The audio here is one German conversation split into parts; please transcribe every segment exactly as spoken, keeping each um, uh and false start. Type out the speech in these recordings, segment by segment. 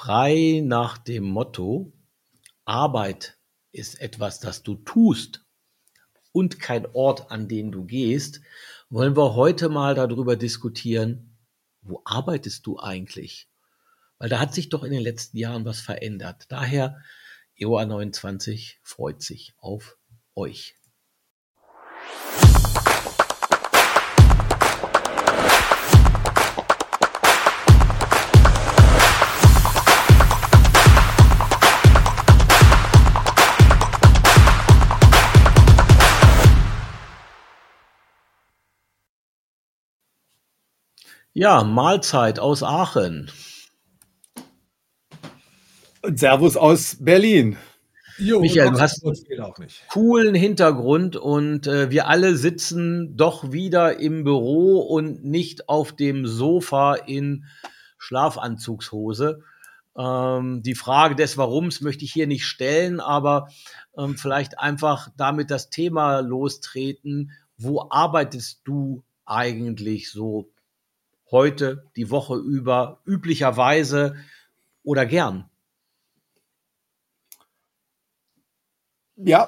Frei nach dem Motto: Arbeit ist etwas, das du tust und kein Ort, an den du gehst, wollen wir heute mal darüber diskutieren, wo arbeitest du eigentlich? Weil da hat sich doch in den letzten Jahren was verändert. Daher, E O A neunundzwanzig freut sich auf euch. Ja, Mahlzeit aus Aachen. Und Servus aus Berlin. Jo, Michael, und du hast Oxford geht auch nicht. coolen Hintergrund und äh, wir alle sitzen doch wieder im Büro und nicht auf dem Sofa in Schlafanzugshose. Ähm, die Frage des Warums möchte ich hier nicht stellen, aber ähm, vielleicht einfach damit das Thema lostreten. Wo arbeitest du eigentlich so heute, die Woche über, üblicherweise oder gern? Ja.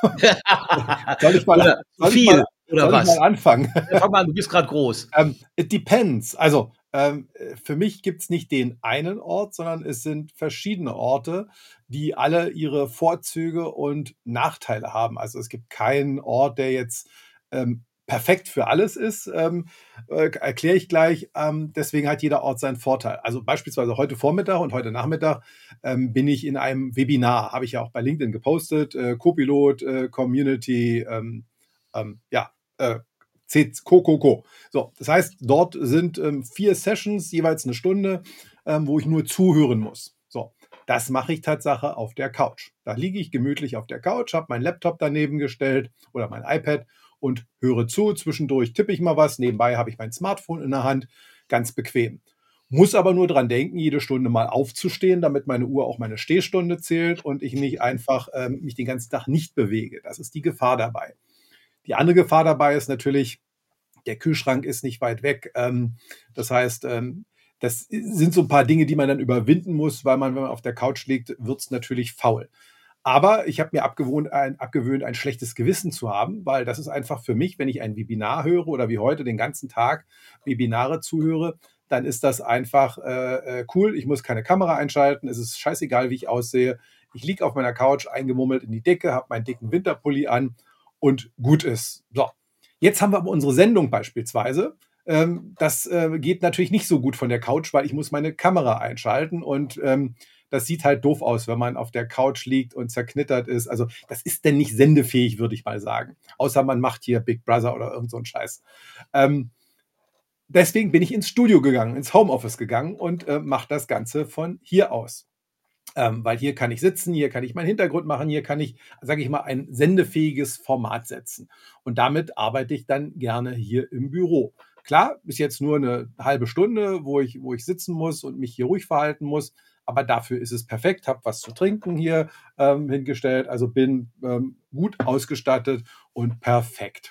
soll ich mal, Oder soll viel, ich mal, oder soll was? ich mal anfangen? Ja, fang mal an, du bist gerade groß. Ähm, it depends. Also ähm, für mich gibt es nicht den einen Ort, sondern es sind verschiedene Orte, die alle ihre Vorzüge und Nachteile haben. Also es gibt keinen Ort, der jetzt ähm, perfekt für alles ist, ähm, äh, erkläre ich gleich. Ähm, deswegen hat jeder Ort seinen Vorteil. Also beispielsweise heute Vormittag und heute Nachmittag ähm, bin ich in einem Webinar, habe ich ja auch bei LinkedIn gepostet, äh, Copilot, äh, Community, ähm, ähm, ja, äh, C Co, Co, Co. So, das heißt, dort sind ähm, vier Sessions, jeweils eine Stunde, ähm, wo ich nur zuhören muss. So, das mache ich Tatsache auf der Couch. Da liege ich gemütlich auf der Couch, habe meinen Laptop daneben gestellt oder mein iPad und höre zu. Zwischendurch tippe ich mal was. Nebenbei habe ich mein Smartphone in der Hand. Ganz bequem. Muss aber nur dran denken, jede Stunde mal aufzustehen, damit meine Uhr auch meine Stehstunde zählt und ich nicht einfach ähm, mich den ganzen Tag nicht bewege. Das ist die Gefahr dabei. Die andere Gefahr dabei ist natürlich, der Kühlschrank ist nicht weit weg. Ähm, das heißt, ähm, das sind so ein paar Dinge, die man dann überwinden muss, weil man, wenn man auf der Couch liegt, wird es natürlich faul. Aber ich habe mir abgewohnt, ein, abgewöhnt, ein schlechtes Gewissen zu haben, weil das ist einfach für mich, wenn ich ein Webinar höre oder wie heute den ganzen Tag Webinare zuhöre, dann ist das einfach äh, cool. Ich muss keine Kamera einschalten. Es ist scheißegal, wie ich aussehe. Ich liege auf meiner Couch eingemummelt in die Decke, habe meinen dicken Winterpulli an und gut ist. So, jetzt haben wir aber unsere Sendung beispielsweise. Ähm, das äh, geht natürlich nicht so gut von der Couch, weil ich muss meine Kamera einschalten und ähm, das sieht halt doof aus, wenn man auf der Couch liegt und zerknittert ist. Also das ist denn nicht sendefähig, würde ich mal sagen. Außer man macht hier Big Brother oder irgend so einen Scheiß. Ähm, deswegen bin ich ins Studio gegangen, ins Homeoffice gegangen und äh, mache das Ganze von hier aus. Ähm, weil hier kann ich sitzen, hier kann ich meinen Hintergrund machen, hier kann ich, sage ich mal, ein sendefähiges Format setzen. Und damit arbeite ich dann gerne hier im Büro. Klar, ist jetzt nur eine halbe Stunde, wo ich, wo ich sitzen muss und mich hier ruhig verhalten muss. Aber dafür ist es perfekt. Habe was zu trinken hier ähm, hingestellt. Also bin ähm, gut ausgestattet und perfekt.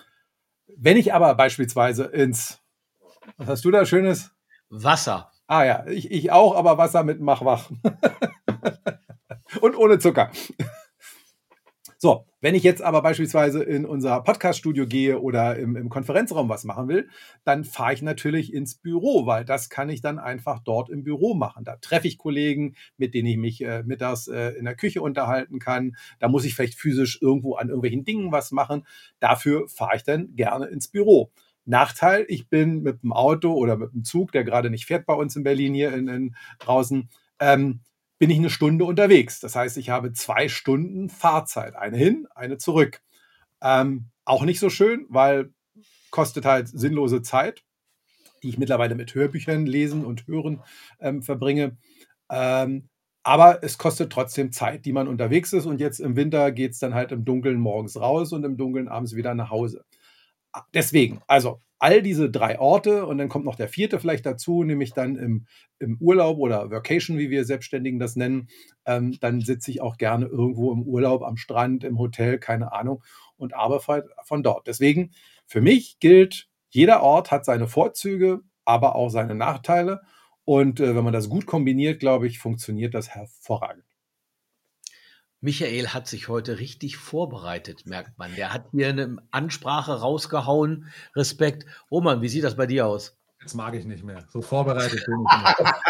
Wenn ich aber beispielsweise ins, was hast du da Schönes? Wasser. Ah ja, ich, ich auch, aber Wasser mit Machwach. Und ohne Zucker. So, wenn ich jetzt aber beispielsweise in unser Podcast-Studio gehe oder im, im Konferenzraum was machen will, dann fahre ich natürlich ins Büro, weil das kann ich dann einfach dort im Büro machen. Da treffe ich Kollegen, mit denen ich mich äh, mittags äh, in der Küche unterhalten kann. Da muss ich vielleicht physisch irgendwo an irgendwelchen Dingen was machen. Dafür fahre ich dann gerne ins Büro. Nachteil, ich bin mit dem Auto oder mit dem Zug, der gerade nicht fährt bei uns in Berlin hier in, in draußen, ähm, bin ich eine Stunde unterwegs. Das heißt, ich habe zwei Stunden Fahrzeit. Eine hin, eine zurück. Ähm, auch nicht so schön, weil kostet halt sinnlose Zeit, die ich mittlerweile mit Hörbüchern lesen und hören ähm, verbringe. Ähm, aber es kostet trotzdem Zeit, die man unterwegs ist. Und jetzt im Winter geht es dann halt im Dunkeln morgens raus und im Dunkeln abends wieder nach Hause. Deswegen, also all diese drei Orte und dann kommt noch der vierte vielleicht dazu, nämlich dann im, im Urlaub oder Workation, wie wir Selbstständigen das nennen. Ähm, dann sitze ich auch gerne irgendwo im Urlaub, am Strand, im Hotel, keine Ahnung, und arbeite von dort. Deswegen, für mich gilt, jeder Ort hat seine Vorzüge, aber auch seine Nachteile. Und äh, wenn man das gut kombiniert, glaube ich, funktioniert das hervorragend. Michael hat sich heute richtig vorbereitet, merkt man. Der hat hier eine Ansprache rausgehauen. Respekt. Roman, wie sieht das bei dir aus? Jetzt mag ich nicht mehr. So vorbereitet bin ich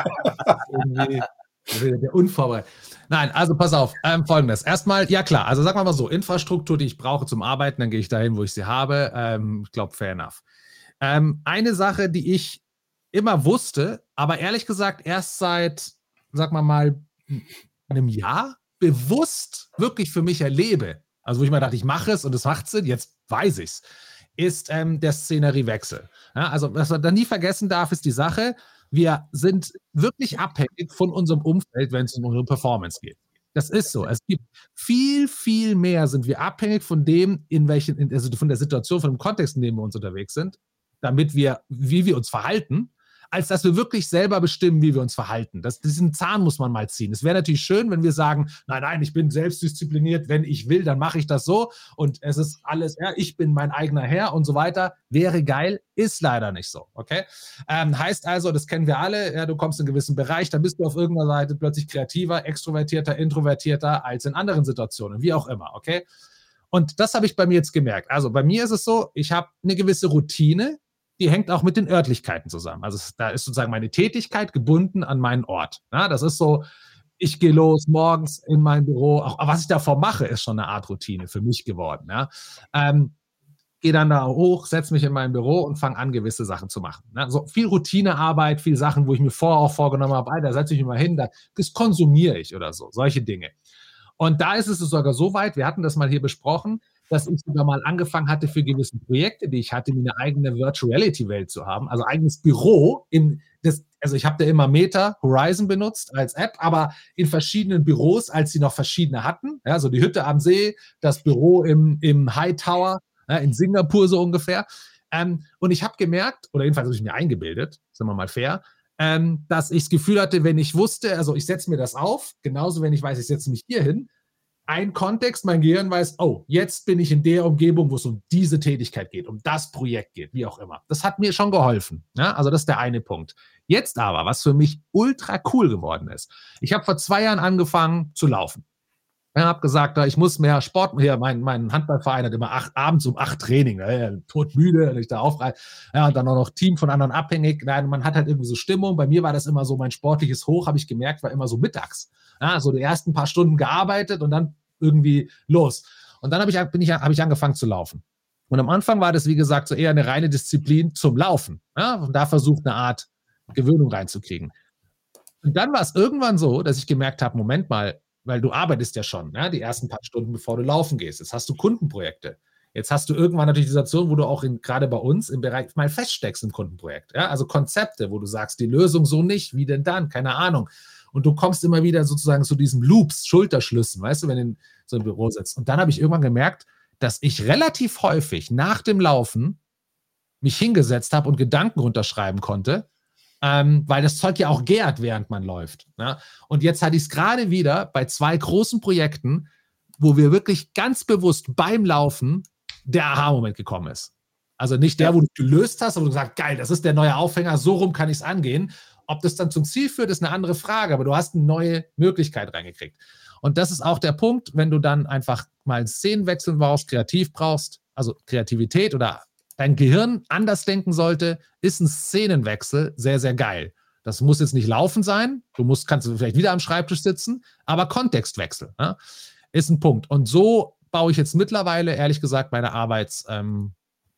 nicht. Irgendwie der unvorbereitet. Nein, also pass auf. Ähm, Folgendes. Erstmal, ja klar, also sagen wir mal so, Infrastruktur, die ich brauche zum Arbeiten, dann gehe ich dahin, wo ich sie habe. Ähm, ich glaube, fair enough. Ähm, eine Sache, die ich immer wusste, aber ehrlich gesagt erst seit, sag mal mal, einem Jahr bewusst wirklich für mich erlebe, also wo ich mir dachte, ich mache es und es macht Sinn, jetzt weiß ich es, ist ähm, der Szeneriewechsel. Ja, also was man da nie vergessen darf, ist die Sache, wir sind wirklich abhängig von unserem Umfeld, wenn es um unsere Performance geht. Das ist so. Es gibt viel, viel mehr sind wir abhängig von dem, in welchen, in, also von der Situation, von dem Kontext, in dem wir uns unterwegs sind, damit wir, wie wir uns verhalten, als dass wir wirklich selber bestimmen, wie wir uns verhalten. Das, diesen Zahn muss man mal ziehen. Es wäre natürlich schön, wenn wir sagen, nein, nein, ich bin selbstdiszipliniert, wenn ich will, dann mache ich das so und es ist alles, ja, ich bin mein eigener Herr und so weiter. Wäre geil, ist leider nicht so, okay? Ähm, heißt also, das kennen wir alle, ja, du kommst in einen gewissen Bereich, dann bist du auf irgendeiner Seite plötzlich kreativer, extrovertierter, introvertierter als in anderen Situationen, wie auch immer, okay? Und das habe ich bei mir jetzt gemerkt. Also bei mir ist es so, ich habe eine gewisse Routine, die hängt auch mit den Örtlichkeiten zusammen. Also da ist sozusagen meine Tätigkeit gebunden an meinen Ort. Ja, das ist so, ich gehe los morgens in mein Büro. Auch was ich davor mache, ist schon eine Art Routine für mich geworden. Ja. Ähm, gehe dann da hoch, setze mich in mein Büro und fange an, gewisse Sachen zu machen. Ja, so viel Routinearbeit, viel Sachen, wo ich mir vorher auch vorgenommen habe, da setze ich mich mal hin, das konsumiere ich oder so, solche Dinge. Und da ist es sogar so weit, wir hatten das mal hier besprochen, dass ich sogar mal angefangen hatte, für gewisse Projekte, die ich hatte, mir eine eigene Virtual Reality Welt zu haben, also eigenes Büro. In das, also ich habe da immer Meta Horizon benutzt als App, aber in verschiedenen Büros, als sie noch verschiedene hatten. Ja, so die Hütte am See, das Büro im, im High Tower, ja, in Singapur so ungefähr. Ähm, und ich habe gemerkt, oder jedenfalls habe ich mir eingebildet, sagen wir mal fair, ähm, dass ich das Gefühl hatte, wenn ich wusste, also ich setze mir das auf, genauso wenn ich weiß, ich setze mich hier hin, ein Kontext, mein Gehirn weiß, oh, jetzt bin ich in der Umgebung, wo es um diese Tätigkeit geht, um das Projekt geht, wie auch immer. Das hat mir schon geholfen. Ja? Also das ist der eine Punkt. Jetzt aber, was für mich ultra cool geworden ist, ich habe vor zwei Jahren angefangen zu laufen. Ich habe gesagt, ich muss mehr Sport, hier, mein, mein Handballverein hat immer acht, abends um acht Training, ne, todmüde, wenn ich da aufreihe, ja, und dann auch noch Team von anderen abhängig, nein, man hat halt irgendwie so Stimmung, bei mir war das immer so, mein sportliches Hoch, habe ich gemerkt, war immer so mittags, ja, so die ersten paar Stunden gearbeitet und dann irgendwie los. Und dann habe ich, bin ich, habe ich angefangen zu laufen. Und am Anfang war das, wie gesagt, so eher eine reine Disziplin zum Laufen, ja, und da versucht eine Art Gewöhnung reinzukriegen. Und dann war es irgendwann so, dass ich gemerkt habe, Moment mal, weil du arbeitest ja schon, ja, die ersten paar Stunden, bevor du laufen gehst. Jetzt hast du Kundenprojekte. Jetzt hast du irgendwann natürlich die Situation, wo du auch in, gerade bei uns im Bereich mal feststeckst im Kundenprojekt. Ja? Also Konzepte, wo du sagst, die Lösung so nicht, wie denn dann? Keine Ahnung. Und du kommst immer wieder sozusagen zu diesen Loops, Schulterschlüssen, weißt du, wenn du in so einem Büro sitzt. Und dann habe ich irgendwann gemerkt, dass ich relativ häufig nach dem Laufen mich hingesetzt habe und Gedanken runterschreiben konnte, Ähm, weil das Zeug ja auch gärt, während man läuft. Ja? Und jetzt hatte ich es gerade wieder bei zwei großen Projekten, wo wir wirklich ganz bewusst beim Laufen der Aha-Moment gekommen ist. Also nicht der, ja. wo du gelöst hast, aber du gesagt, geil, das ist der neue Aufhänger, so rum kann ich es angehen. Ob das dann zum Ziel führt, ist eine andere Frage, aber du hast eine neue Möglichkeit reingekriegt. Und das ist auch der Punkt, wenn du dann einfach mal einen Szenenwechsel brauchst, kreativ brauchst, also Kreativität oder dein Gehirn anders denken sollte, ist ein Szenenwechsel sehr, sehr geil. Das muss jetzt nicht laufen sein, du musst, kannst vielleicht wieder am Schreibtisch sitzen, aber Kontextwechsel, ja, ist ein Punkt. Und so baue ich jetzt mittlerweile, ehrlich gesagt, meine Arbeitsplanungen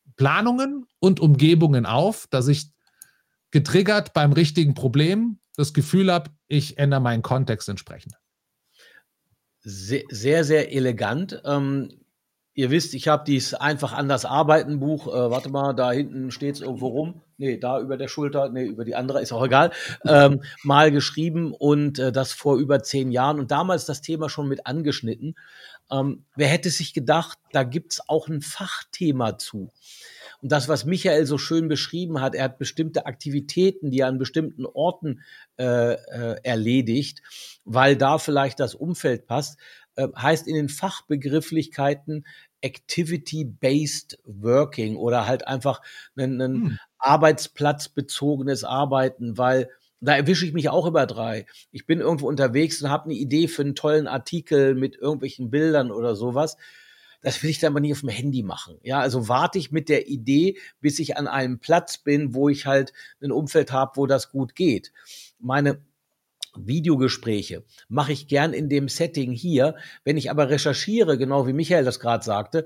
ähm, und Umgebungen auf, dass ich getriggert beim richtigen Problem das Gefühl habe, ich ändere meinen Kontext entsprechend. Sehr, sehr, sehr elegant. Ähm Ihr wisst, ich habe dieses Einfach anders arbeiten Buch, äh, warte mal, da hinten steht es irgendwo rum, nee, da über der Schulter, nee, über die andere, ist auch egal, ähm, mal geschrieben und äh, das vor über zehn Jahren und damals das Thema schon mit angeschnitten. Ähm, wer hätte sich gedacht, da gibt's auch ein Fachthema zu. Und das, was Michael so schön beschrieben hat, er hat bestimmte Aktivitäten, die er an bestimmten Orten äh, äh, erledigt, weil da vielleicht das Umfeld passt, äh, heißt in den Fachbegrifflichkeiten Activity-Based Working oder halt einfach ein, ein hm. arbeitsplatzbezogenes Arbeiten, weil Da erwische ich mich auch über drei. Ich bin irgendwo unterwegs und habe eine Idee für einen tollen Artikel mit irgendwelchen Bildern oder sowas. Das will ich dann aber nicht auf dem Handy machen. Ja, also warte ich mit der Idee, bis ich an einem Platz bin, wo ich halt ein Umfeld habe, wo das gut geht. Meine Videogespräche mache ich gern in dem Setting hier. Wenn ich aber recherchiere, genau wie Michael das gerade sagte,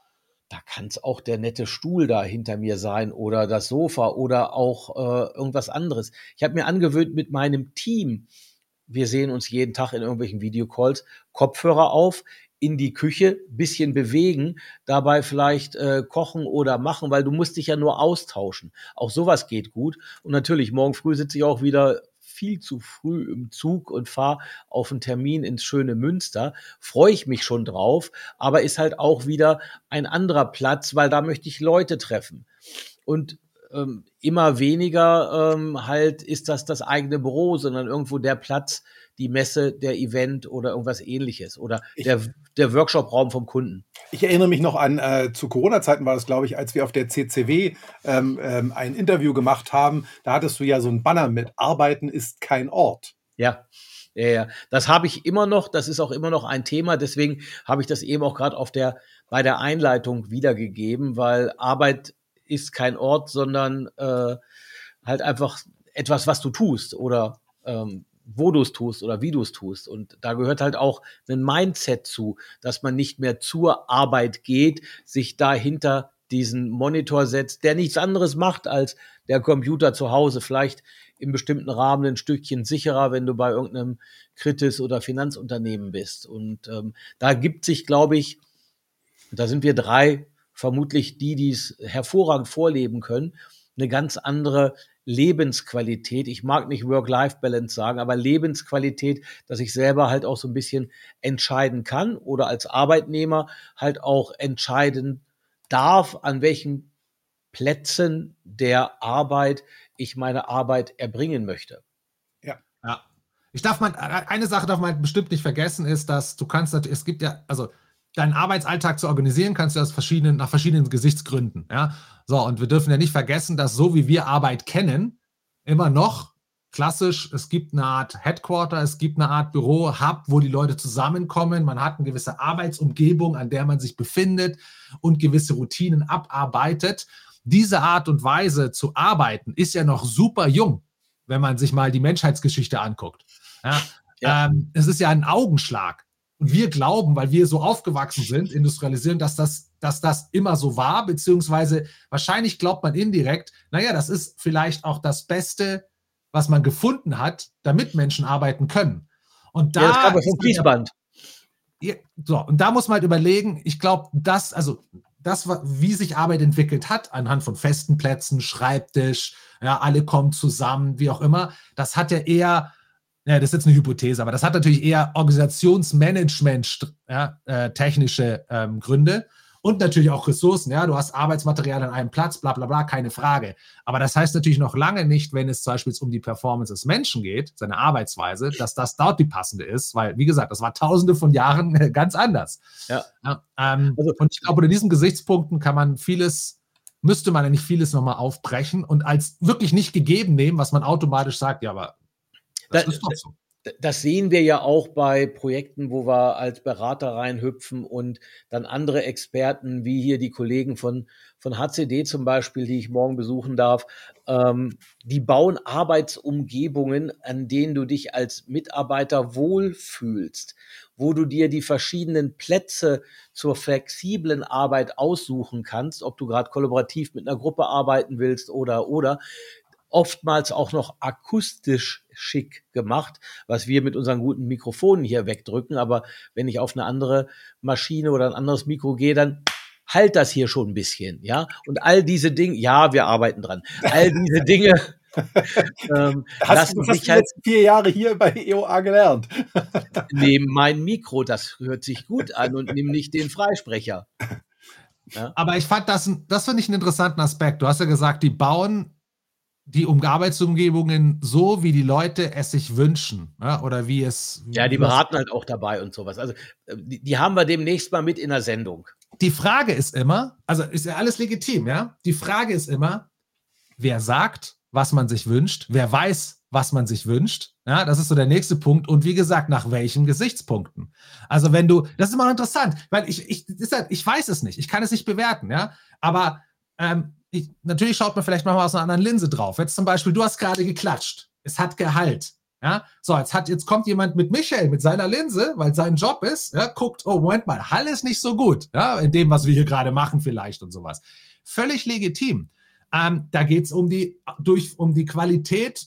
da kann es auch der nette Stuhl da hinter mir sein oder das Sofa oder auch äh, irgendwas anderes. Ich habe mir angewöhnt mit meinem Team, wir sehen uns jeden Tag in irgendwelchen Videocalls, Kopfhörer auf, in die Küche, bisschen bewegen, dabei vielleicht äh, kochen oder machen, weil du musst dich ja nur austauschen. Auch sowas geht gut. Und natürlich, morgen früh sitze ich auch wieder viel zu früh im Zug und fahre auf einen Termin ins schöne Münster. Freue ich mich schon drauf, aber ist halt auch wieder ein anderer Platz, weil da möchte ich Leute treffen. Und ähm, immer weniger ähm, halt ist das das eigene Büro, sondern irgendwo der Platz, die Messe, der Event oder irgendwas Ähnliches oder Ich- der, der Workshop-Raum vom Kunden. Ich erinnere mich noch an, äh, zu Corona-Zeiten war das, glaube ich, als wir auf der C C W ähm, ähm, ein Interview gemacht haben. Da hattest du ja so ein Banner mit Arbeiten ist kein Ort. Ja, ja, ja. Das habe ich immer noch. Das ist auch immer noch ein Thema. Deswegen habe ich das eben auch gerade auf der, bei der Einleitung wiedergegeben, weil Arbeit ist kein Ort, sondern äh, halt einfach etwas, was du tust oder ähm, wo du es tust oder wie du es tust. Und da gehört halt auch ein Mindset zu, dass man nicht mehr zur Arbeit geht, sich dahinter diesen Monitor setzt, der nichts anderes macht als der Computer zu Hause. Vielleicht im bestimmten Rahmen ein Stückchen sicherer, wenn du bei irgendeinem Kritis- oder Finanzunternehmen bist. Und ähm, da gibt sich, glaube ich, da sind wir drei vermutlich die, die es hervorragend vorleben können, eine ganz andere Lebensqualität. Ich mag nicht Work-Life-Balance sagen, aber Lebensqualität, dass ich selber halt auch so ein bisschen entscheiden kann oder als Arbeitnehmer halt auch entscheiden darf, an welchen Plätzen der Arbeit ich meine Arbeit erbringen möchte. Ja. Ja. Ich darf man, eine Sache darf man bestimmt nicht vergessen, ist, dass du kannst, es gibt ja, also deinen Arbeitsalltag zu organisieren, kannst du aus verschiedenen, nach verschiedenen Gesichtsgründen. Ja? So, und wir dürfen ja nicht vergessen, dass so wie wir Arbeit kennen, immer noch klassisch, es gibt eine Art Headquarter, es gibt eine Art Büro, Hub, wo die Leute zusammenkommen, man hat eine gewisse Arbeitsumgebung, an der man sich befindet und gewisse Routinen abarbeitet. Diese Art und Weise zu arbeiten ist ja noch super jung, wenn man sich mal die Menschheitsgeschichte anguckt. Ja? Ja. Ähm, es ist ja ein Augenschlag. Und wir glauben, weil wir so aufgewachsen sind, industrialisieren, dass das, dass das immer so war, beziehungsweise wahrscheinlich glaubt man indirekt, naja, das ist vielleicht auch das Beste, was man gefunden hat, damit Menschen arbeiten können. Und da ja, das kam ja vom Fließband. Ja, so, und da muss man halt überlegen, ich glaube, das, also das, wie sich Arbeit entwickelt hat, anhand von festen Plätzen, Schreibtisch, ja, alle kommen zusammen, wie auch immer, das hat ja eher, ja, das ist jetzt eine Hypothese, aber das hat natürlich eher Organisationsmanagement, ja, äh, technische ähm, Gründe und natürlich auch Ressourcen. Ja, du hast Arbeitsmaterial an einem Platz, bla bla bla, keine Frage. Aber das heißt natürlich noch lange nicht, wenn es zum Beispiel um die Performance des Menschen geht, seine Arbeitsweise, dass das dort die passende ist, weil, wie gesagt, das war tausende von Jahren äh, ganz anders. Ja. Ja, ähm, also, und ich glaube, unter diesen Gesichtspunkten kann man vieles, müsste man eigentlich vieles nochmal aufbrechen und als wirklich nicht gegeben nehmen, was man automatisch sagt, ja, aber das da, ist doch so. Das sehen wir ja auch bei Projekten, wo wir als Berater reinhüpfen und dann andere Experten, wie hier die Kollegen von, von H C D zum Beispiel, die ich morgen besuchen darf, ähm, die bauen Arbeitsumgebungen, an denen du dich als Mitarbeiter wohlfühlst, wo du dir die verschiedenen Plätze zur flexiblen Arbeit aussuchen kannst, ob du gerade kollaborativ mit einer Gruppe arbeiten willst oder, oder. Oftmals auch noch akustisch schick gemacht, was wir mit unseren guten Mikrofonen hier wegdrücken. Aber wenn ich auf eine andere Maschine oder ein anderes Mikro gehe, dann halt das hier schon ein bisschen, ja. Und all diese Dinge, ja, wir arbeiten dran. All diese Dinge ähm, hast du hast halt jetzt vier Jahre hier bei E O A gelernt. Nehmen mein Mikro, das hört sich gut an und nimm nicht den Freisprecher. Ja? Aber ich fand das, das finde ich einen interessanten Aspekt. Du hast ja gesagt, die bauen die Arbeitsumgebungen so, wie die Leute es sich wünschen, ja, oder wie es... Ja, die beraten halt auch dabei und sowas. Also die, die haben wir demnächst mal mit in der Sendung. Die Frage ist immer, also ist ja alles legitim, ja? Die Frage ist immer, wer sagt was man sich wünscht? Wer weiß, was man sich wünscht? Ja, das ist so der nächste Punkt. Und wie gesagt, nach welchen Gesichtspunkten? Also wenn du, das ist immer interessant, weil ich, ich, ich weiß es nicht, ich kann es nicht bewerten, ja, aber ähm, ich, natürlich schaut man vielleicht mal aus einer anderen Linse drauf. Jetzt zum Beispiel, du hast gerade geklatscht, es hat Gehalt. Ja, so, jetzt, hat, jetzt kommt jemand mit Michael, mit seiner Linse, weil sein Job ist, ja, guckt, oh, Moment mal, Hall ist nicht so gut, ja, in dem, was wir hier gerade machen vielleicht und sowas. Völlig legitim. Ähm, da geht es um die, durch, um die Qualität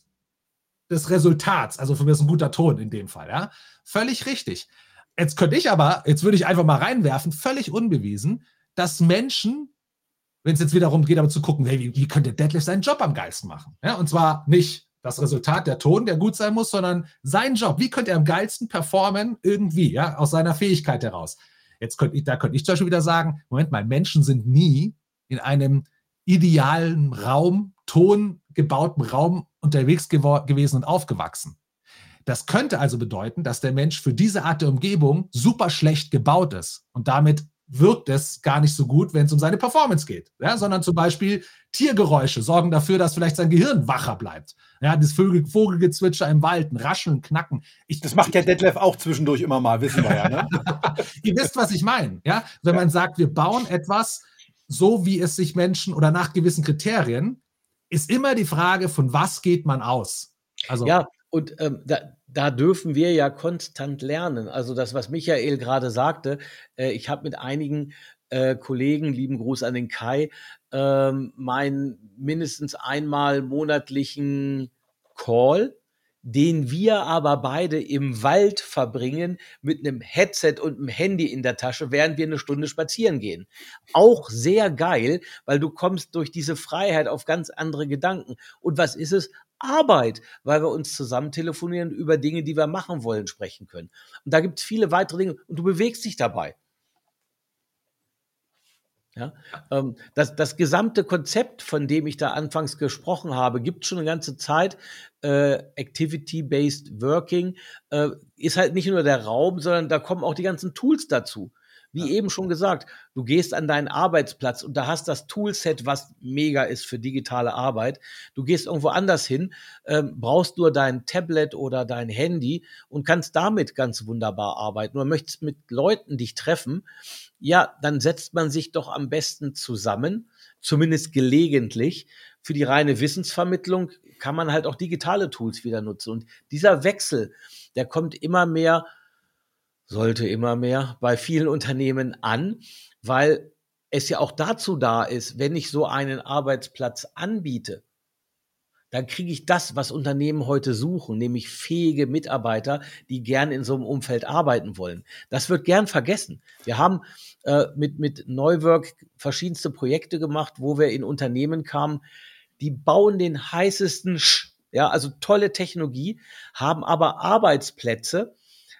des Resultats, also für mich ist ein guter Ton in dem Fall, ja, völlig richtig. Jetzt könnte ich aber, jetzt würde ich einfach mal reinwerfen, völlig unbewiesen, dass Menschen, wenn es jetzt wiederum geht, aber zu gucken, hey, wie, wie könnte Detlef seinen Job am geilsten machen, ja, und zwar nicht das Resultat, der Ton, der gut sein muss, sondern sein Job. Wie könnte er am geilsten performen? Irgendwie, ja, aus seiner Fähigkeit heraus. Jetzt könnte ich, da könnte ich zum Beispiel wieder sagen, Moment mal, Menschen sind nie in einem idealen Raum, tongebauten Raum unterwegs gewo- gewesen und aufgewachsen. Das könnte also bedeuten, dass der Mensch für diese Art der Umgebung super schlecht gebaut ist und damit wirkt es gar nicht so gut, wenn es um seine Performance geht, ja, sondern zum Beispiel Tiergeräusche sorgen dafür, dass vielleicht sein Gehirn wacher bleibt. Ja, das Vögel, Vogelgezwitscher im Wald, ein Rascheln, Knacken. Ich, Das macht ja Detlef auch zwischendurch immer mal, wissen wir ja. Ne? Ihr wisst, was ich meine. Ja? Wenn man sagt, wir bauen etwas so, wie es sich Menschen oder nach gewissen Kriterien, ist immer die Frage, von was geht man aus? Also, ja, und ähm, da, da dürfen wir ja konstant lernen. Also das, was Michael gerade sagte, äh, ich habe mit einigen äh, Kollegen, lieben Gruß an den Kai, äh, meinen mindestens einmal monatlichen Call, den wir aber beide im Wald verbringen mit einem Headset und einem Handy in der Tasche, während wir eine Stunde spazieren gehen. Auch sehr geil, weil du kommst durch diese Freiheit auf ganz andere Gedanken. Und was ist es? Arbeit, weil wir uns zusammen telefonieren über Dinge, die wir machen wollen, sprechen können. Und da gibt es viele weitere Dinge und du bewegst dich dabei. Ja, ähm, das, das gesamte Konzept, von dem ich da anfangs gesprochen habe, gibt schon eine ganze Zeit. Äh, Activity-Based Working äh, ist halt nicht nur der Raum, sondern da kommen auch die ganzen Tools dazu. Wie ja. eben schon gesagt, du gehst an deinen Arbeitsplatz und da hast das Toolset, was mega ist für digitale Arbeit. Du gehst irgendwo anders hin, ähm, brauchst nur dein Tablet oder dein Handy und kannst damit ganz wunderbar arbeiten. Oder möchtest mit Leuten dich treffen, ja, dann setzt man sich doch am besten zusammen, zumindest gelegentlich. Für die reine Wissensvermittlung kann man halt auch digitale Tools wieder nutzen. Und dieser Wechsel, der kommt immer mehr, sollte immer mehr bei vielen Unternehmen an, weil es ja auch dazu da ist, wenn ich so einen Arbeitsplatz anbiete, dann kriege ich das, was Unternehmen heute suchen, nämlich fähige Mitarbeiter, die gern in so einem Umfeld arbeiten wollen. Das wird gern vergessen. Wir haben äh, mit, mit Neuwork verschiedenste Projekte gemacht, wo wir in Unternehmen kamen, die bauen den heißesten, Sch- ja, also tolle Technologie, haben aber Arbeitsplätze.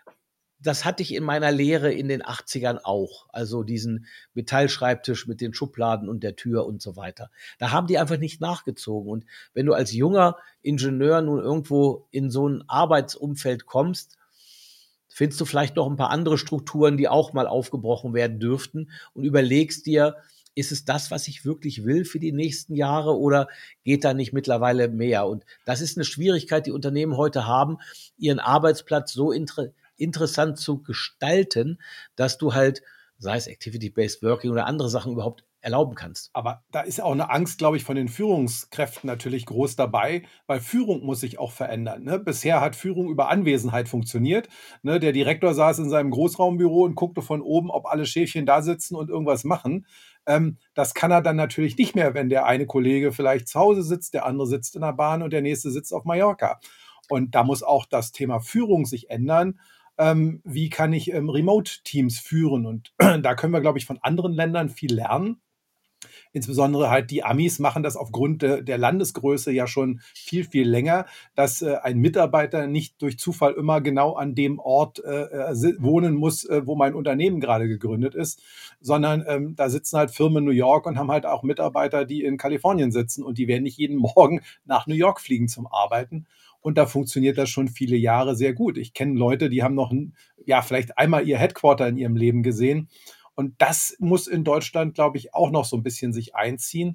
Das hatte ich in meiner Lehre in den achtzigern auch. Also diesen Metallschreibtisch mit den Schubladen und der Tür und so weiter. Da haben die einfach nicht nachgezogen. Und wenn du als junger Ingenieur nun irgendwo in so ein Arbeitsumfeld kommst, findest du vielleicht noch ein paar andere Strukturen, die auch mal aufgebrochen werden dürften und überlegst dir, ist es das, was ich wirklich will für die nächsten Jahre oder geht da nicht mittlerweile mehr? Und das ist eine Schwierigkeit, die Unternehmen heute haben, ihren Arbeitsplatz so inter- interessant zu gestalten, dass du halt, sei es Activity-Based Working oder andere Sachen überhaupt erlauben kannst. Aber da ist auch eine Angst, glaube ich, von den Führungskräften natürlich groß dabei, weil Führung muss sich auch verändern. Ne? Bisher hat Führung über Anwesenheit funktioniert. Ne? Der Direktor saß in seinem Großraumbüro und guckte von oben, ob alle Schäfchen da sitzen und irgendwas machen. Ähm, das kann er dann natürlich nicht mehr, wenn der eine Kollege vielleicht zu Hause sitzt, der andere sitzt in der Bahn und der nächste sitzt auf Mallorca. Und da muss auch das Thema Führung sich ändern. Ähm, wie kann ich ähm, Remote-Teams führen? Und da können wir, glaube ich, von anderen Ländern viel lernen. Insbesondere halt die Amis machen das aufgrund de, der Landesgröße ja schon viel, viel länger, dass äh, ein Mitarbeiter nicht durch Zufall immer genau an dem Ort äh, wohnen muss, äh, wo mein Unternehmen gerade gegründet ist, sondern ähm, da sitzen halt Firmen in New York und haben halt auch Mitarbeiter, die in Kalifornien sitzen und die werden nicht jeden Morgen nach New York fliegen zum Arbeiten. Und da funktioniert das schon viele Jahre sehr gut. Ich kenne Leute, die haben noch, ja, vielleicht einmal ihr Headquarter in ihrem Leben gesehen. Und das muss in Deutschland, glaube ich, auch noch so ein bisschen sich einziehen.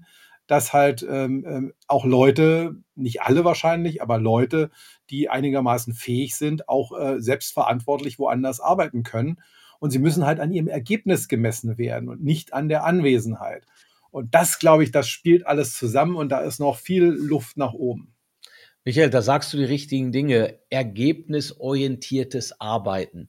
dass halt ähm, ähm, auch Leute, nicht alle wahrscheinlich, aber Leute, die einigermaßen fähig sind, auch äh, selbstverantwortlich woanders arbeiten können. Und sie müssen halt an ihrem Ergebnis gemessen werden und nicht an der Anwesenheit. Und das, glaube ich, das spielt alles zusammen und da ist noch viel Luft nach oben. Michael, da sagst du die richtigen Dinge. Ergebnisorientiertes Arbeiten.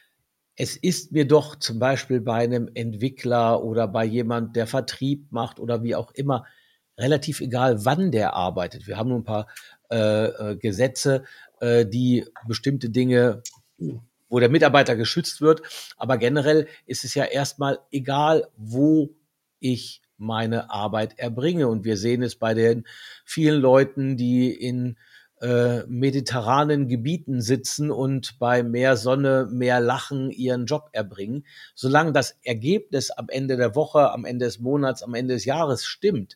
Es ist mir doch zum Beispiel bei einem Entwickler oder bei jemand, der Vertrieb macht oder wie auch immer, relativ egal, wann der arbeitet. Wir haben nur ein paar äh, äh, Gesetze, äh, die bestimmte Dinge, wo der Mitarbeiter geschützt wird. Aber generell ist es ja erstmal egal, wo ich meine Arbeit erbringe. Und wir sehen es bei den vielen Leuten, die in äh, mediterranen Gebieten sitzen und bei mehr Sonne, mehr Lachen ihren Job erbringen. Solange das Ergebnis am Ende der Woche, am Ende des Monats, am Ende des Jahres stimmt,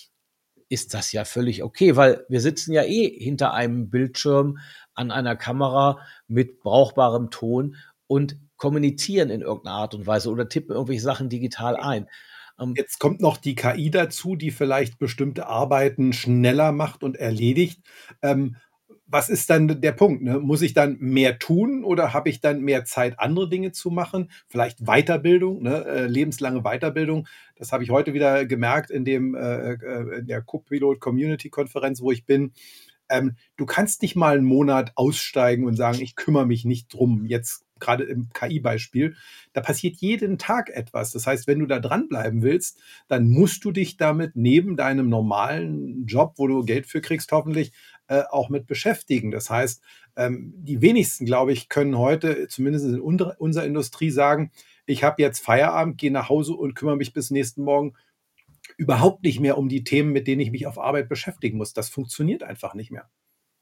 ist das ja völlig okay, weil wir sitzen ja eh hinter einem Bildschirm an einer Kamera mit brauchbarem Ton und kommunizieren in irgendeiner Art und Weise oder tippen irgendwelche Sachen digital ein. Ähm, Jetzt kommt noch die K I dazu, die vielleicht bestimmte Arbeiten schneller macht und erledigt. Ähm, was ist dann der Punkt? Ne? Muss ich dann mehr tun oder habe ich dann mehr Zeit, andere Dinge zu machen? Vielleicht Weiterbildung, ne? äh, lebenslange Weiterbildung. Das habe ich heute wieder gemerkt in, dem, äh, äh, in der Copilot Community Konferenz, wo ich bin. Ähm, du kannst nicht mal einen Monat aussteigen und sagen, ich kümmere mich nicht drum, jetzt gerade im K I-Beispiel. Da passiert jeden Tag etwas. Das heißt, wenn du da dranbleiben willst, dann musst du dich damit neben deinem normalen Job, wo du Geld für kriegst, hoffentlich äh, auch mit beschäftigen. Das heißt, ähm, die wenigsten, glaube ich, können heute, zumindest in unserer, unserer Industrie, sagen, ich habe jetzt Feierabend, gehe nach Hause und kümmere mich bis nächsten Morgen überhaupt nicht mehr um die Themen, mit denen ich mich auf Arbeit beschäftigen muss. Das funktioniert einfach nicht mehr.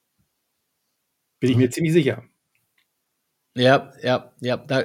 Bin ich mir ziemlich sicher. Ja, ja, ja. Da,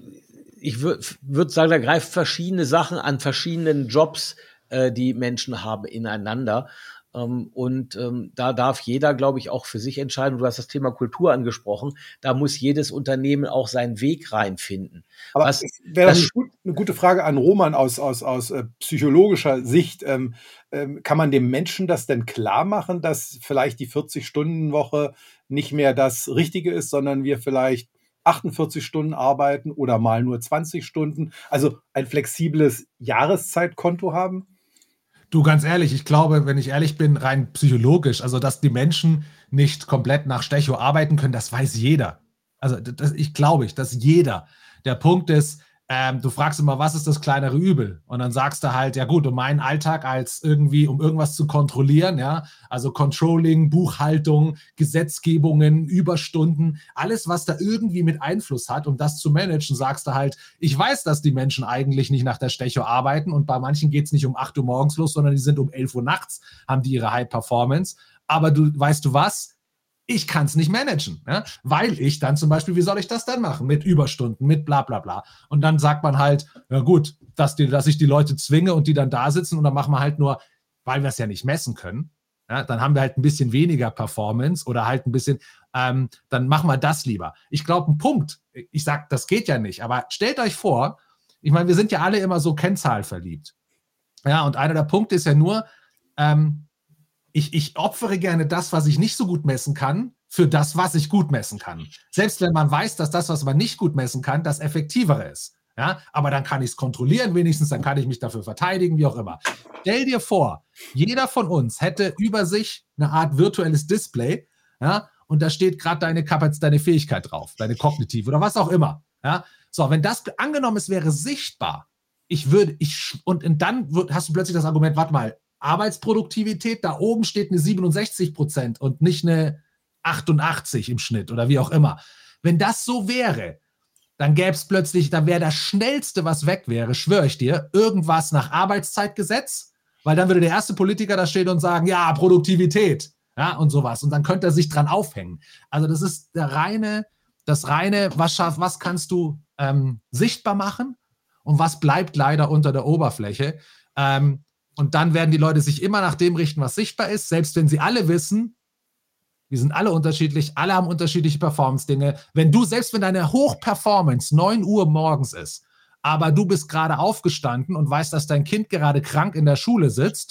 ich würde würd sagen, da greifen verschiedene Sachen an verschiedenen Jobs, äh, die Menschen haben, ineinander. Ähm, und ähm, da darf jeder, glaube ich, auch für sich entscheiden. Du hast das Thema Kultur angesprochen. Da muss jedes Unternehmen auch seinen Weg reinfinden. Aber Was, es wäre das, eine, gut, eine gute Frage an Roman aus, aus, aus äh, psychologischer Sicht. Ähm, ähm, kann man dem Menschen das denn klar machen, dass vielleicht die vierzig-Stunden-Woche nicht mehr das Richtige ist, sondern wir vielleicht achtundvierzig Stunden arbeiten oder mal nur zwanzig Stunden, also ein flexibles Jahreszeitkonto haben? Du, ganz ehrlich, ich glaube, wenn ich ehrlich bin, rein psychologisch, also dass die Menschen nicht komplett nach Stecho arbeiten können, das weiß jeder. Also das, ich glaube ich, dass jeder. Der Punkt ist, ähm, du fragst immer, was ist das kleinere Übel? Und dann sagst du halt, ja gut, um meinen Alltag als irgendwie, um irgendwas zu kontrollieren, ja, also Controlling, Buchhaltung, Gesetzgebungen, Überstunden, alles, was da irgendwie mit Einfluss hat, um das zu managen, sagst du halt, ich weiß, dass die Menschen eigentlich nicht nach der Stecho arbeiten und bei manchen geht es nicht um acht Uhr morgens los, sondern die sind um elf Uhr nachts, haben die ihre High Performance. Aber du, weißt du was? Ich kann es nicht managen, ja? Weil ich dann zum Beispiel, wie soll ich das dann machen? Mit Überstunden, mit bla bla bla. Und dann sagt man halt, ja gut, dass, die, dass ich die Leute zwinge und die dann da sitzen und dann machen wir halt nur, weil wir es ja nicht messen können, ja? Dann haben wir halt ein bisschen weniger Performance oder halt ein bisschen, ähm, dann machen wir das lieber. Ich glaube, ein Punkt, ich sage, das geht ja nicht, aber stellt euch vor, ich meine, wir sind ja alle immer so kennzahlverliebt. Ja, und einer der Punkte ist ja nur, ähm, Ich, ich opfere gerne das, was ich nicht so gut messen kann, für das, was ich gut messen kann. Selbst wenn man weiß, dass das, was man nicht gut messen kann, das Effektivere ist. Ja? Aber dann kann ich es kontrollieren wenigstens, dann kann ich mich dafür verteidigen, wie auch immer. Stell dir vor, jeder von uns hätte über sich eine Art virtuelles Display, ja? Und da steht gerade deine Kapazität, deine Fähigkeit drauf, deine kognitive oder was auch immer. Ja? So, wenn das angenommen, es wäre sichtbar, ich würde, ich, und, und dann würd, hast du plötzlich das Argument, warte mal, Arbeitsproduktivität, da oben steht eine siebenundsechzig Prozent und nicht eine achtundachtzig im Schnitt oder wie auch immer. Wenn das so wäre, dann gäbe es plötzlich, dann wäre das Schnellste, was weg wäre, schwöre ich dir, irgendwas nach Arbeitszeitgesetz, weil dann würde der erste Politiker da stehen und sagen, ja, Produktivität, ja, und sowas. Und dann könnte er sich dran aufhängen. Also das ist der reine, das reine, was, schaff, was kannst du ähm, sichtbar machen und was bleibt leider unter der Oberfläche. Ähm, Und dann werden die Leute sich immer nach dem richten, was sichtbar ist, selbst wenn sie alle wissen, wir sind alle unterschiedlich, alle haben unterschiedliche Performance-Dinge. Wenn du, selbst wenn deine Hochperformance neun Uhr morgens ist, aber du bist gerade aufgestanden und weißt, dass dein Kind gerade krank in der Schule sitzt,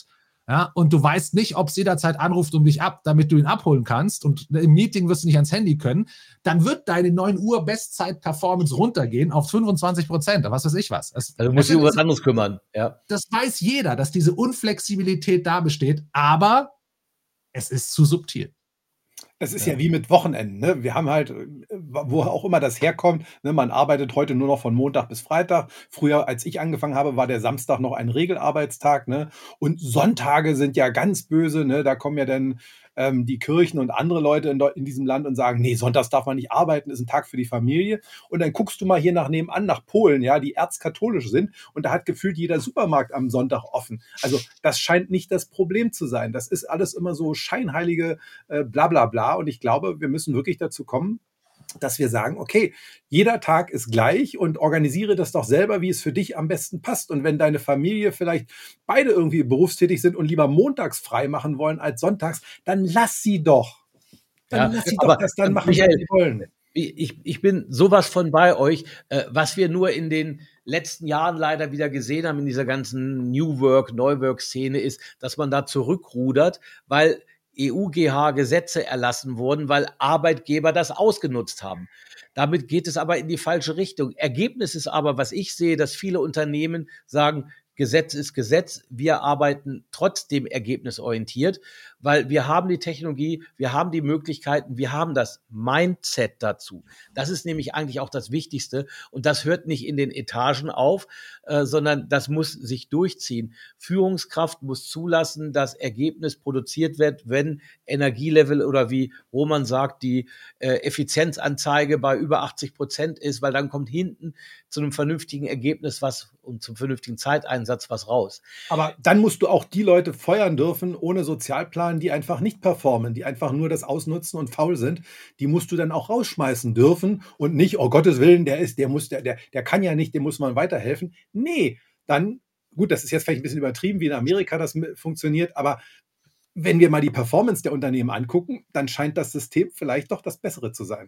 Ja, und du weißt nicht, ob es jederzeit anruft um dich ab, damit du ihn abholen kannst und im Meeting wirst du nicht ans Handy können, dann wird deine neun Uhr Bestzeit-Performance runtergehen auf fünfundzwanzig Prozent, was weiß ich was. Das, Also du musst dich um was anderes kümmern. Ja. Das weiß jeder, dass diese Unflexibilität da besteht, aber es ist zu subtil. Es ist ja wie mit Wochenenden, ne? Wir haben halt, äh, wo auch immer das herkommt, ne, man arbeitet heute nur noch von Montag bis Freitag. Früher, als ich angefangen habe, war der Samstag noch ein Regelarbeitstag, ne? Und Sonntage sind ja ganz böse, ne? Da kommen ja dann ähm, die Kirchen und andere Leute in, Deu- in diesem Land und sagen, nee, sonntags darf man nicht arbeiten, ist ein Tag für die Familie. Und dann guckst du mal hier nach nebenan, nach Polen, ja, die erzkatholisch sind und da hat gefühlt jeder Supermarkt am Sonntag offen. Also das scheint nicht das Problem zu sein. Das ist alles immer so scheinheilige äh, bla bla bla. Und ich glaube, wir müssen wirklich dazu kommen, dass wir sagen, okay, jeder Tag ist gleich und organisiere das doch selber, wie es für dich am besten passt. Und wenn deine Familie vielleicht beide irgendwie berufstätig sind und lieber montags frei machen wollen als sonntags, dann lass sie doch. Dann Ja, lass sie aber, doch das dann äh, machen, Michael, was sie wollen. Ich, ich bin sowas von bei euch, äh, was wir nur in den letzten Jahren leider wieder gesehen haben in dieser ganzen New Work, Neuwork-Szene ist, dass man da zurückrudert, weil E U G H-Gesetze erlassen wurden, weil Arbeitgeber das ausgenutzt haben. Damit geht es aber in die falsche Richtung. Ergebnis ist aber, was ich sehe, dass viele Unternehmen sagen, Gesetz ist Gesetz, wir arbeiten trotzdem ergebnisorientiert, weil wir haben die Technologie, wir haben die Möglichkeiten, wir haben das Mindset dazu. Das ist nämlich eigentlich auch das Wichtigste und das hört nicht in den Etagen auf, äh, sondern das muss sich durchziehen. Führungskraft muss zulassen, dass Ergebnis produziert wird, wenn Energielevel oder wie Roman sagt, die äh, Effizienzanzeige bei über achtzig Prozent ist, weil dann kommt hinten zu einem vernünftigen Ergebnis was und zum vernünftigen Zeiteinsatz was raus. Aber dann musst du auch die Leute feuern dürfen ohne Sozialplan, die einfach nicht performen, die einfach nur das ausnutzen und faul sind. Die musst du dann auch rausschmeißen dürfen und nicht, oh Gottes Willen, der ist, der muss, der, der, der kann ja nicht, dem muss man weiterhelfen. Nee, dann, gut, das ist jetzt vielleicht ein bisschen übertrieben, wie in Amerika das mi- funktioniert, aber wenn wir mal die Performance der Unternehmen angucken, dann scheint das System vielleicht doch das Bessere zu sein.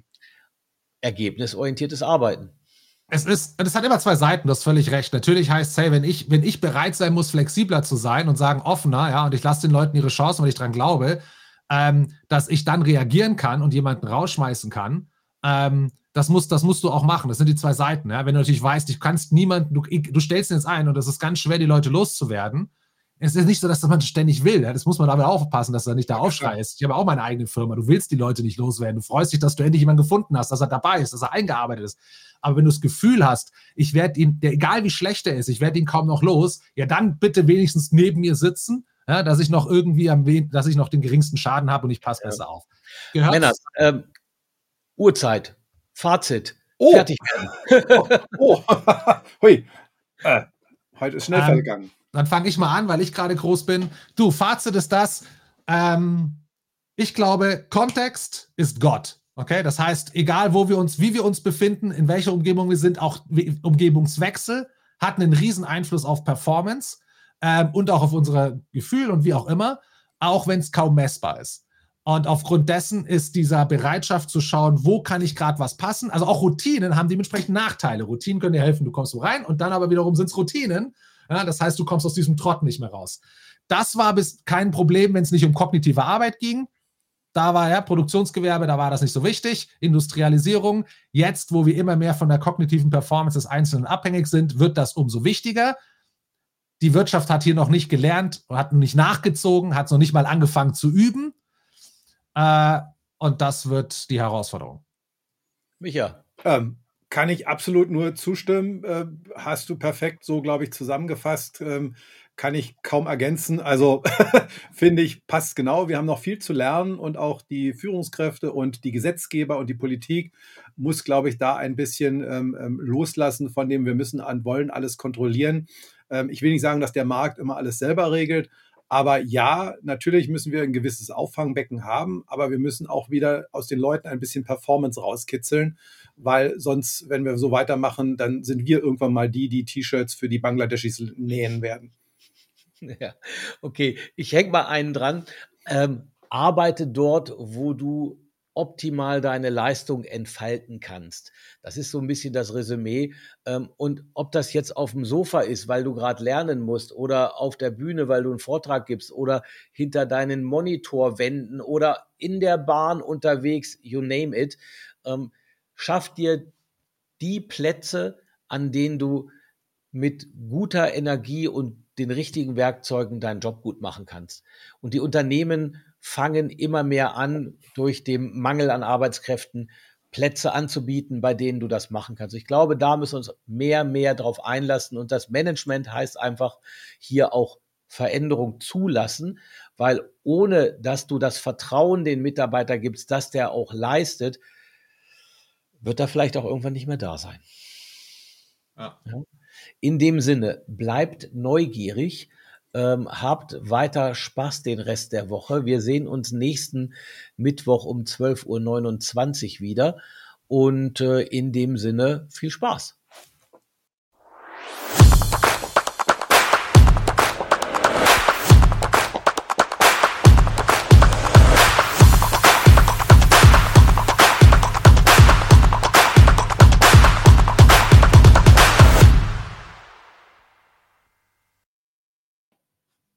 Ergebnisorientiertes Arbeiten. Es ist, es hat immer zwei Seiten, du hast völlig recht. Natürlich heißt es, hey, wenn ich, wenn ich bereit sein muss, flexibler zu sein und sagen, offener, ja, und ich lasse den Leuten ihre Chancen, weil ich daran glaube, ähm, dass ich dann reagieren kann und jemanden rausschmeißen kann, ähm, das, muss, das musst du auch machen. Das sind die zwei Seiten. Ja? Wenn du natürlich weißt, du kannst niemanden, du, du stellst ihn jetzt ein und es ist ganz schwer, die Leute loszuwerden. Es ist nicht so, dass man ständig will. Ja? Das muss man aber aufpassen, dass er nicht der Aufschrei ist. Ich habe auch meine eigene Firma. Du willst die Leute nicht loswerden. Du freust dich, dass du endlich jemanden gefunden hast, dass er dabei ist, dass er eingearbeitet ist. Aber wenn du das Gefühl hast, ich werde ihn, der, egal wie schlecht er ist, ich werde ihn kaum noch los, ja dann bitte wenigstens neben mir sitzen, ja, dass ich noch irgendwie am wen, dass ich noch den geringsten Schaden habe und ich passe besser auf. Gehört's? Männer, ähm, Uhrzeit, Fazit, Oh. fertig werden. Oh, hui. Äh, heute ist schnell Ähm, vergangen. Dann fange ich mal an, weil ich gerade groß bin. Du, Fazit ist das, ähm, ich glaube, Kontext ist Gott. Okay, das heißt, egal wo wir uns, wie wir uns befinden, in welcher Umgebung wir sind, auch Umgebungswechsel hat einen riesen Einfluss auf Performance ähm, und auch auf unser Gefühl und wie auch immer, auch wenn es kaum messbar ist. Und aufgrund dessen ist dieser Bereitschaft zu schauen, wo kann ich gerade was passen. Also auch Routinen haben dementsprechend Nachteile. Routinen können dir helfen, du kommst so rein und dann aber wiederum sind es Routinen. Ja, das heißt, du kommst aus diesem Trott nicht mehr raus. Das war bis kein Problem, wenn es nicht um kognitive Arbeit ging. Da war ja Produktionsgewerbe, da war das nicht so wichtig. Industrialisierung. Jetzt, wo wir immer mehr von der kognitiven Performance des Einzelnen abhängig sind, wird das umso wichtiger. Die Wirtschaft hat hier noch nicht gelernt, hat nicht nachgezogen, hat noch nicht mal angefangen zu üben. Äh, und das wird die Herausforderung. Micha. Ähm, kann ich absolut nur zustimmen. Äh, hast du perfekt so, glaube ich, zusammengefasst. Ähm, kann ich kaum ergänzen. Also finde ich, passt genau. Wir haben noch viel zu lernen und auch die Führungskräfte und die Gesetzgeber und die Politik muss, glaube ich, da ein bisschen ähm, loslassen, von dem wir müssen an wollen alles kontrollieren. Ähm, ich will nicht sagen, dass der Markt immer alles selber regelt. Aber ja, natürlich müssen wir ein gewisses Auffangbecken haben, aber wir müssen auch wieder aus den Leuten ein bisschen Performance rauskitzeln, weil sonst, wenn wir so weitermachen, dann sind wir irgendwann mal die, die T-Shirts für die Bangladeschis nähen werden. Ja, okay. Ich hänge mal einen dran. Ähm, arbeite dort, wo du optimal deine Leistung entfalten kannst. Das ist so ein bisschen das Resümee. Ähm, und ob das jetzt auf dem Sofa ist, weil du gerade lernen musst, oder auf der Bühne, weil du einen Vortrag gibst, oder hinter deinen Monitorwänden oder in der Bahn unterwegs, you name it, ähm, schaff dir die Plätze, an denen du mit guter Energie und den richtigen Werkzeugen deinen Job gut machen kannst. Und die Unternehmen fangen immer mehr an, durch den Mangel an Arbeitskräften Plätze anzubieten, bei denen du das machen kannst. Ich glaube, da müssen wir uns mehr, mehr drauf einlassen. Und das Management heißt einfach hier auch Veränderung zulassen, weil ohne, dass du das Vertrauen den Mitarbeiter gibst, dass der auch leistet, wird er vielleicht auch irgendwann nicht mehr da sein. Ja. Ja. In dem Sinne, bleibt neugierig, ähm, habt weiter Spaß den Rest der Woche. Wir sehen uns nächsten Mittwoch um zwölf Uhr neunundzwanzig wieder und äh, in dem Sinne viel Spaß.